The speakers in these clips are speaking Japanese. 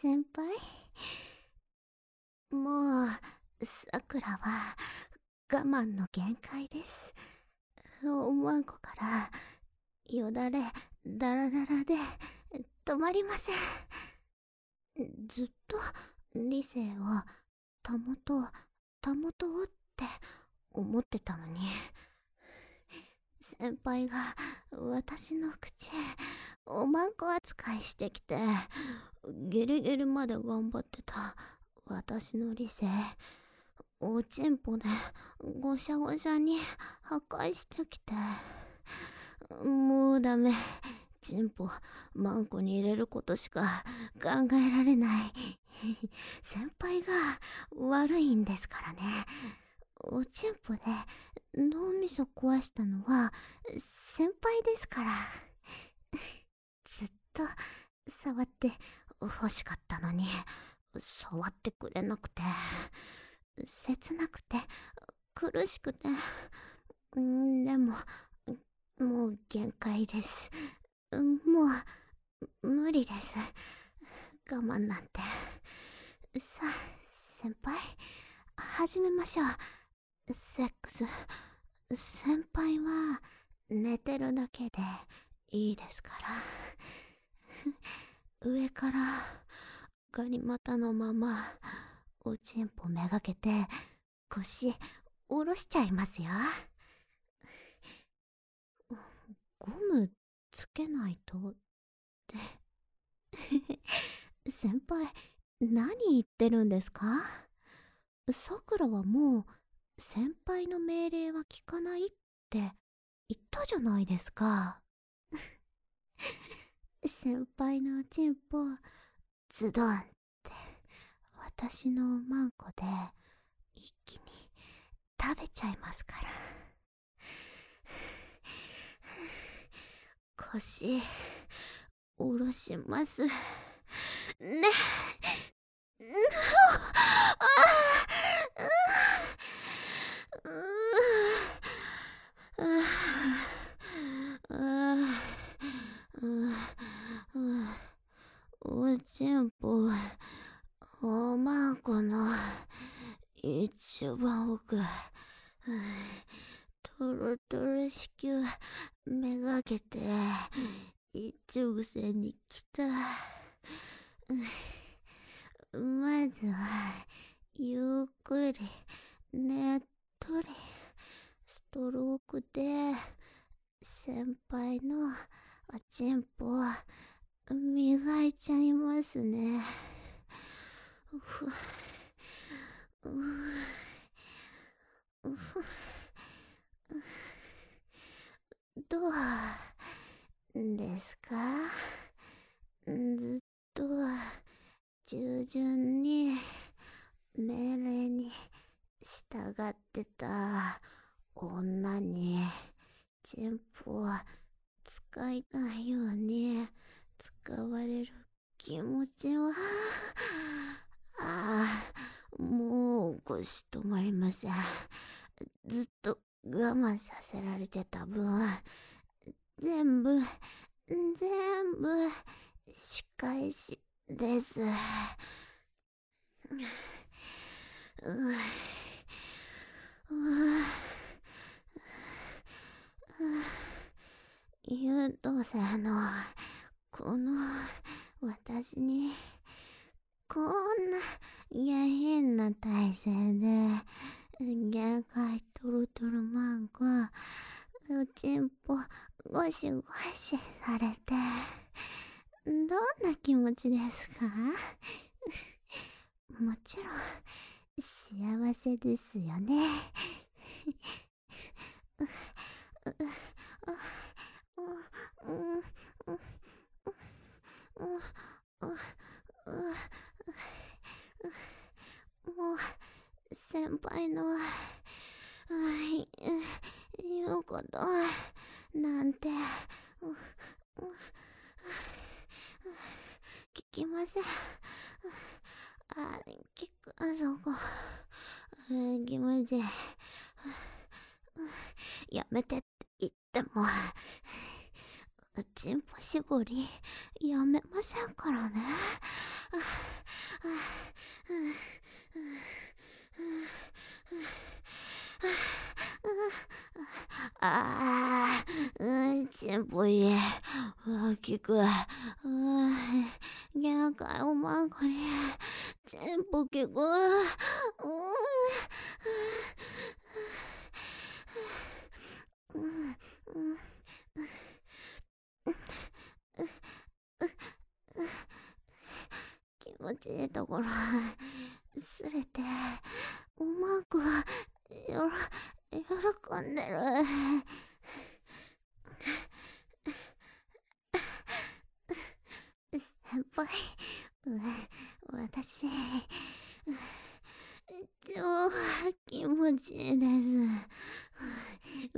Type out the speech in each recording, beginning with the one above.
先輩、もうさくらは我慢の限界です。おまんこからよだれダラダラで止まりません。ずっと理性を保とう保とうって思ってたのに、先輩が私の口おまんこ扱いしてきて、ギリギリまで頑張ってた私の理性おちんぽでごしゃごしゃに破壊してきて、もうダメ。チンポマンコに入れることしか考えられない。先輩が悪いんですからね。おちんぽで脳みそ壊したのは先輩ですから。ずっと触って欲しかったのに触ってくれなくて、切なくて苦しくて、でももう限界です。もう無理です。我慢なんて。さあ先輩、始めましょう。セックス。先輩は寝てるだけでいいですから。上からガニ股のままおちんぽめがけて腰下ろしちゃいますよ。ゴムつけないとって先輩、何言ってるんですか？さくらはもう先輩の命令は聞かないって言ったじゃないですか。先輩のおちんぽズドンって私のおまんこで一気に食べちゃいますから。腰下ろしますね。おちんぽおまんこの一番奥、トロトロ子宮めがけて一直線に来た。まずはゆっくりねっとりストロークで先輩のおちんぽ磨いちゃいますね。ふうどうですか？ずっと従順に命令に従ってた女にチンポは使いないように使われる気持ちは、もう腰止まりません。ずっと我慢させられてた分、全部仕返しです。優等生のこの私にこんな下品な体勢で限界トロトロマンコおちんぽゴシゴシされてどんな気持ちですか？もちろん幸せですよね。もう先輩の言うことなんて聞きません。聞くそこ気持ちやめてって言ってもちんぽ絞りやめませんからね。 ああ、進歩いい。聞く。限界おまんこに。進歩聞く。気持ちいいところすれておまんこは喜んでる。先輩、私超気持ちいいです。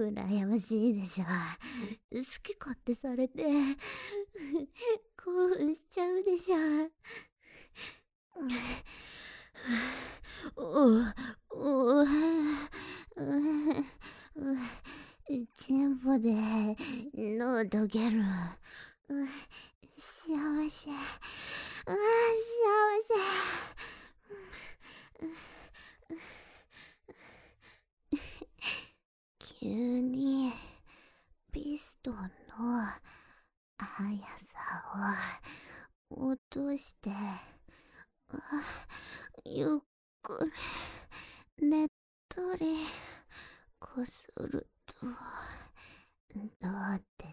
羨ましいでしょ。好き勝手されて興奮しちゃうでしょ。チンポで脳溶ける。幸せ。幸せ。急にピストンの速さを落としてゆっくりねっとりこするとどうです？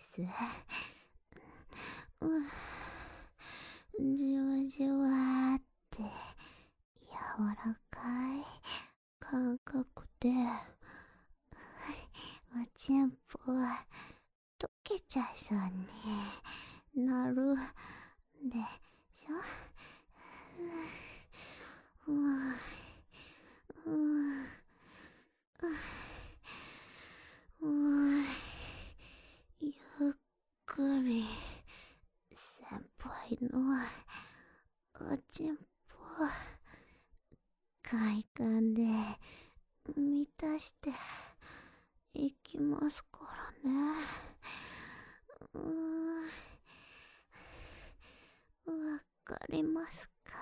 じわじわって柔らかい感覚でおちんぽ溶けちゃいそうになるでしょ。ゆっくり先輩のおちんぽ快感で満たしていきますからね。わかりますか？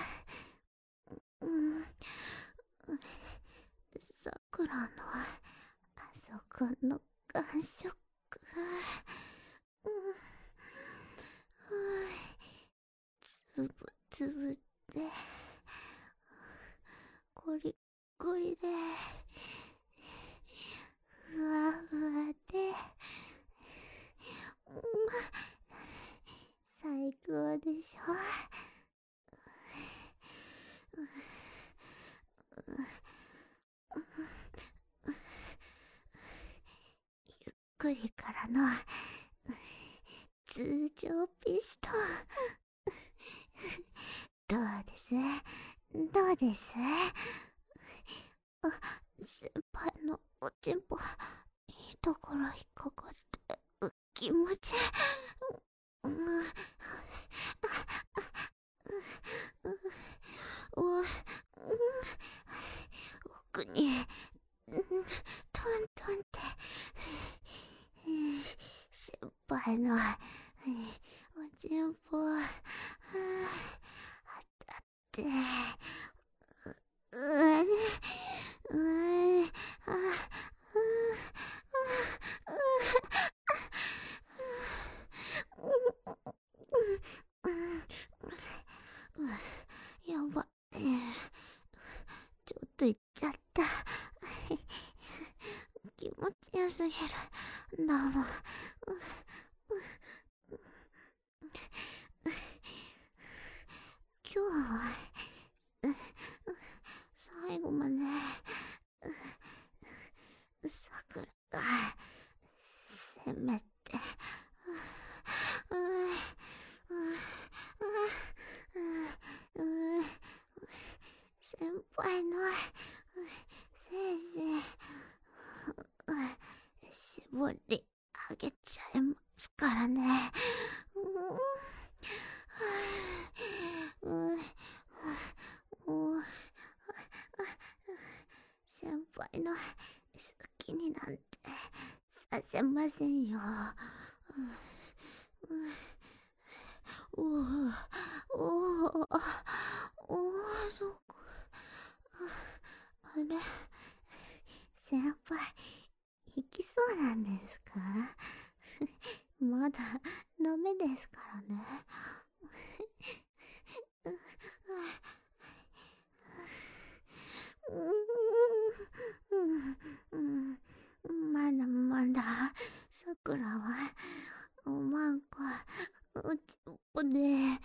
さくらのあそこの感触。つぶつぶでコリコリでふわふわで最高でしょ。ゆっくりからの通常ピストンどうです？どうです？先輩のおちんぽいいところ引っかかって気持ち奥にトントンって先輩のおちんぽ当たってやばちょっといっちゃった気持ちよすぎる。どうも今日は最後までさくらがせめて先輩の精子絞りあげちゃいますからね。先輩の好きになんてさせませんよ。おおね。まだまださくらはおまんこおちんぽで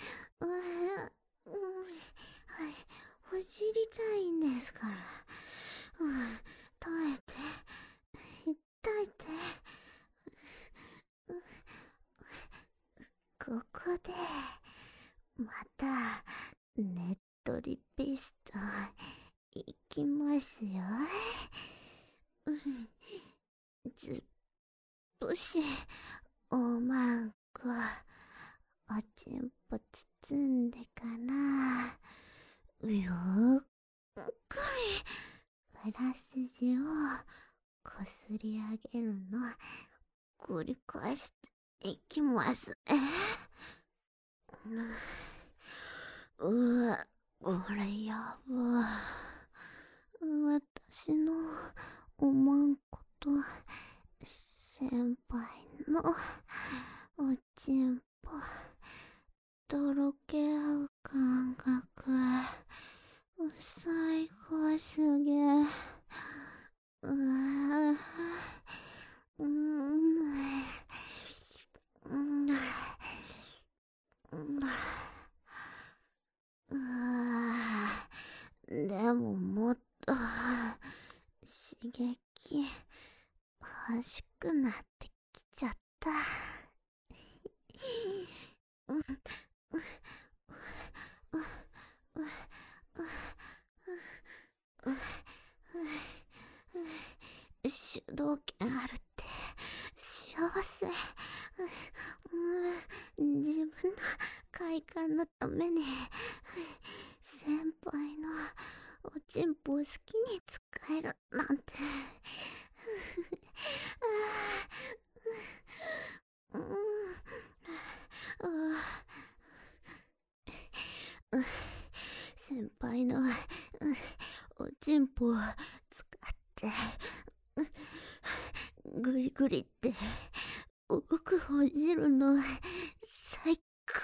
ほじりたいんですから。耐えて耐えて。ここでまたねっとりピストンいきますよ。少しおまんこおちんぽ包んでからゆっくり裏筋をこすり上げるの繰り返していきますね。うわ、これやば。私のおまんこと先輩のおちんぽとろけ合う感覚最高すぎ。でももっと刺激欲しくなってきちゃった。主導権あるって幸せ。自分の快感のために先輩のおちんぽを好きに使えるなんて。先輩のおちんぽを使ってグリグリって動くほじるの最高。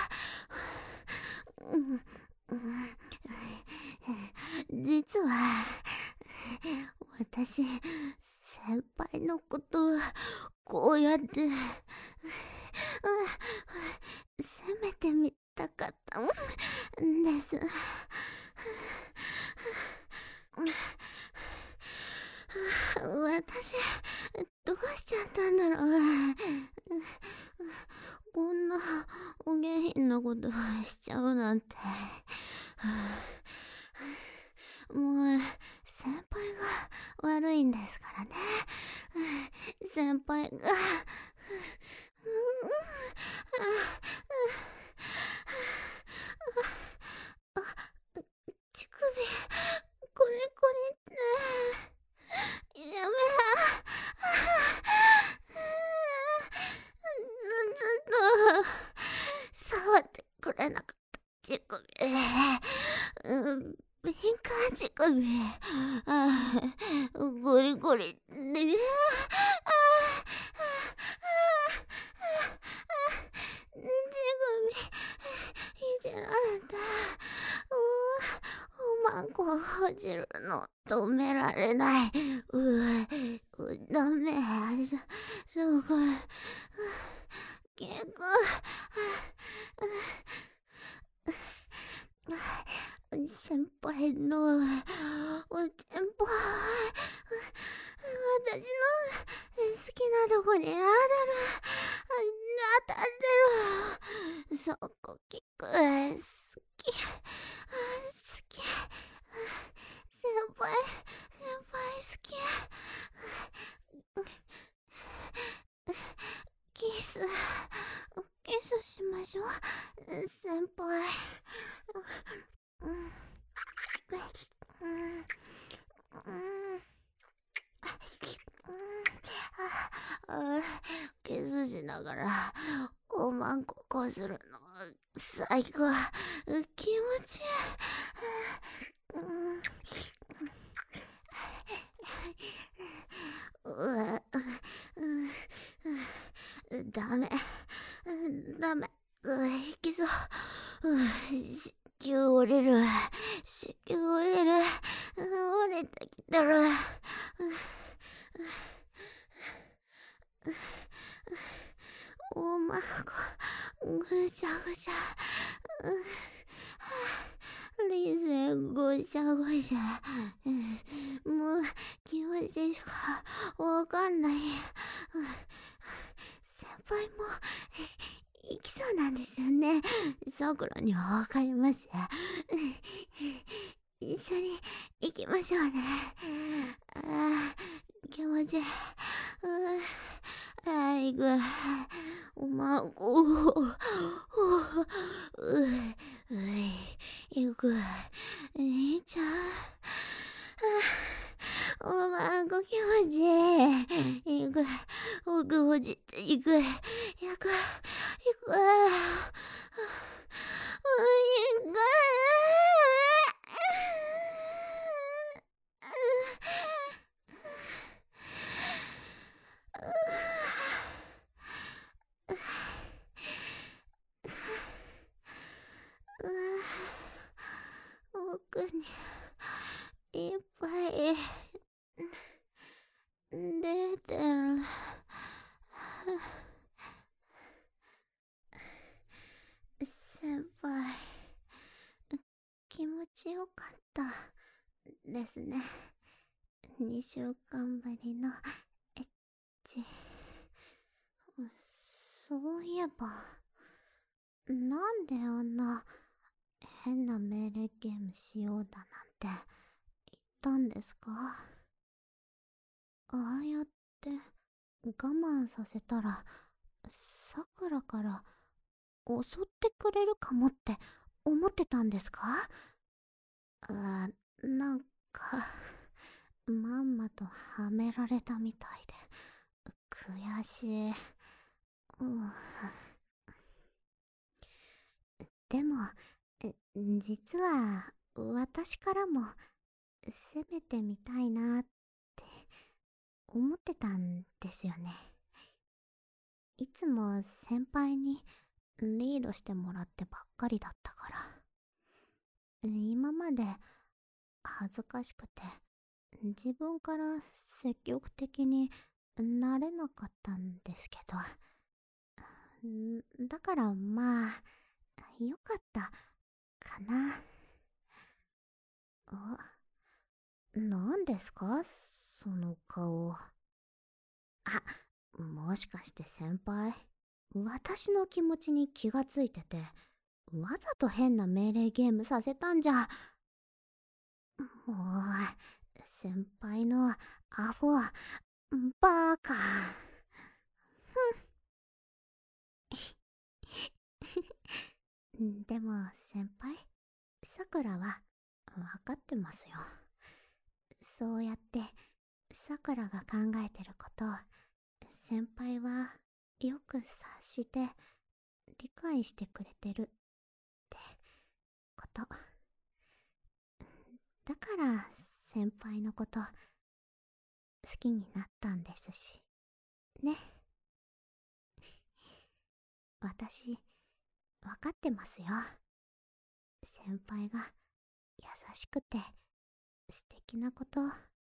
実は私先輩のことこうやって攻めてみたかったんです。私どうしちゃったんだろう。こんなお下品なことしちゃうなんて。もう先輩が悪いんですからね。先輩が乳首これこれってやめずっと触ってくれなかった乳首。敏感乳首。ゴリゴリで乳首いじられた。おまんこをほじるの止められない。ダメ。そうか。結構先輩のおちんぽ私の好きなとこに当たってる。そこキック好き好き。先輩好き。キスしましょう先輩。キスしながらおまんここするの最高。気持ちいい。ダメいきそう。子宮折れる。子宮折れる。折れてきたら。おまんこ、ぐちゃぐちゃ。リゼぐちゃぐちゃ。もう気持ちしかわかんない。先輩も行きそうなんですよね。さくらにはわかります。一緒に行きましょうね。気持ちいい。行く。おまんこ。行く。行っちゃう。おまんこ気持ちいい。行く。奥落ちて行く。行く。行く。行く。奥にいっぱい出てる。先輩、気持ちよかったですね。2週間ぶりのエッチ。そういえば、なんであんな変な命令ゲームしようだなんて言ったんですか？ああやって我慢させたら、さくらから襲ってくれるかもって思ってたんですか？なんか、まんまとはめられたみたいで、悔しい。うん、でも、実は私からも攻めてみたいなって思ってたんですよね。いつも先輩にリードしてもらってばっかりだったから。今まで恥ずかしくて自分から積極的になれなかったんですけど、だからまあよかったかな。何ですかその顔。もしかして先輩、私の気持ちに気がついてて、わざと変な命令ゲームさせたんじゃ。もう、先輩のアホ、バーカ。でも先輩、さくらは分かってますよ。そうやってさくらが考えてることを先輩はよく察して理解してくれてるってこと。だから先輩のこと好きになったんですしね。私分かってますよ。先輩が優しくて素敵なこと